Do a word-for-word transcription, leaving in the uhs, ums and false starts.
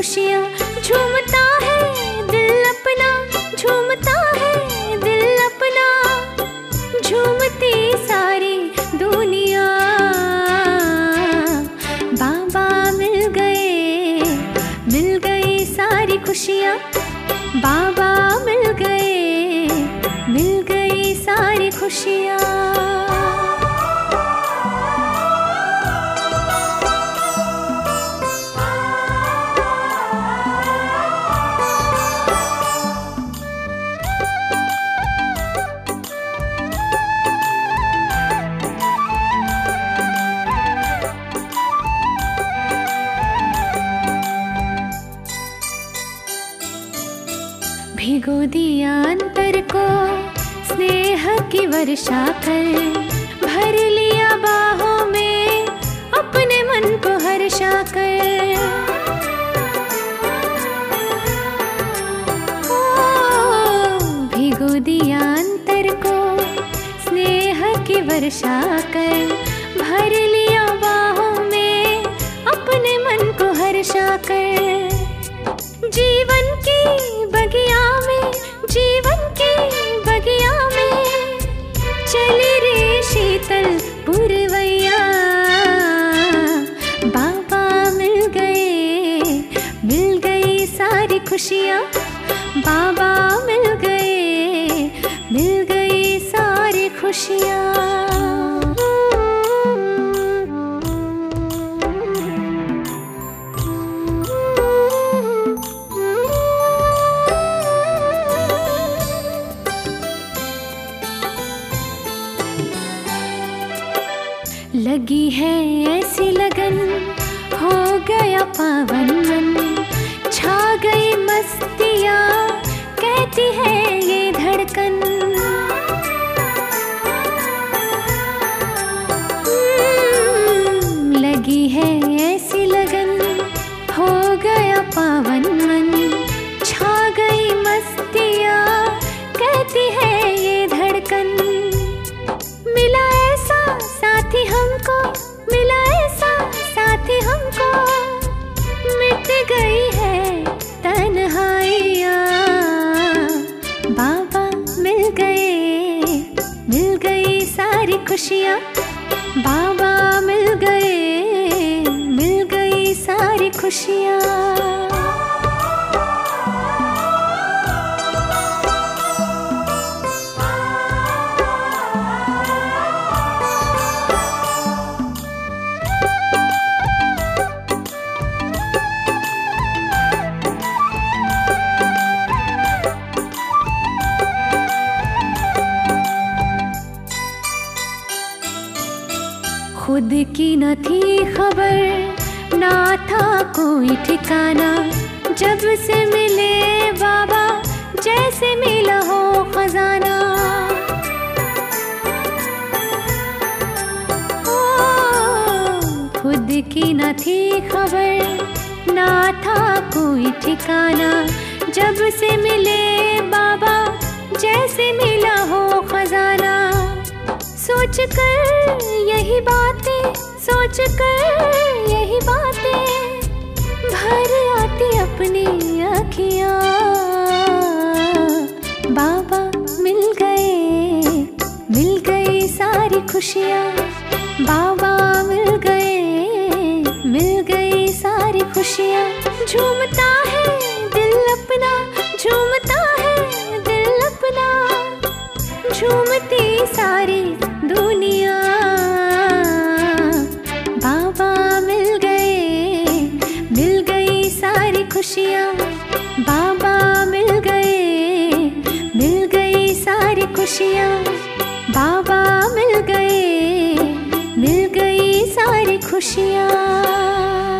खुशियाँ। झूमता है दिल अपना, झूमता है दिल अपना, झूमती सारी दुनिया। बाबा मिल गए, मिल गई सारी खुशियाँ। बाबा मिल गए, मिल गई सारी खुशियाँ। भिगो दिया अंतर को स्नेह की वर्षा कर, भर लिया बाहों में अपने मन को हर्षा कर। ओ, भिगो दिया अंतर को स्नेह की वर्षा कर, भर लिया बाहों में अपने मन को हर्षा कर। जीवन की बगिया में, जीवन की बगिया में चली रे शीतल पुरवैया। बाबा मिल गए, मिल गई सारी खुशियाँ। बाबा मिल गए, मिल गई सारी खुशियाँ। लगी है ऐसी लगन, हो गया पावन मन, छा गई मस्तियाँ, कहती है ये धड़कन। लगी है ऐसी लगन, हो गया पावन मन, छा गई मस्तियाँ, कहती है ये धड़कन। मिला ऐसा साथी हमको, मिला ऐसा साथी हमको, मिट गई है तन्हाइयाँ। बाबा मिल गए, मिल गई सारी खुशियाँ। बाबा मिल गए, मिल गई सारी खुशियाँ। खुद की न थी खबर, ना था कोई ठिकाना, जब से मिले बाबा जैसे मिला हो खजाना। ओ, खुद की न थी खबर, ना था कोई ठिकाना, जब से मिले बाबा जैसे मिला हो खजाना। सोच कर यही बातें, सोच कर यही बातें, भर आती अपनी आँखियाँ। बाबा मिल गए, मिल गई सारी खुशियाँ। बाबा मिल गए, मिल गई सारी खुशियाँ। झूमता है दिल अपना, झूमता है दिल अपना, झूमती सारी दुनिया। बाबा मिल गए, मिल गई सारी खुशियाँ। बाबा मिल गए, मिल गई सारी खुशियाँ। बाबा मिल गए, मिल गई सारी खुशियाँ।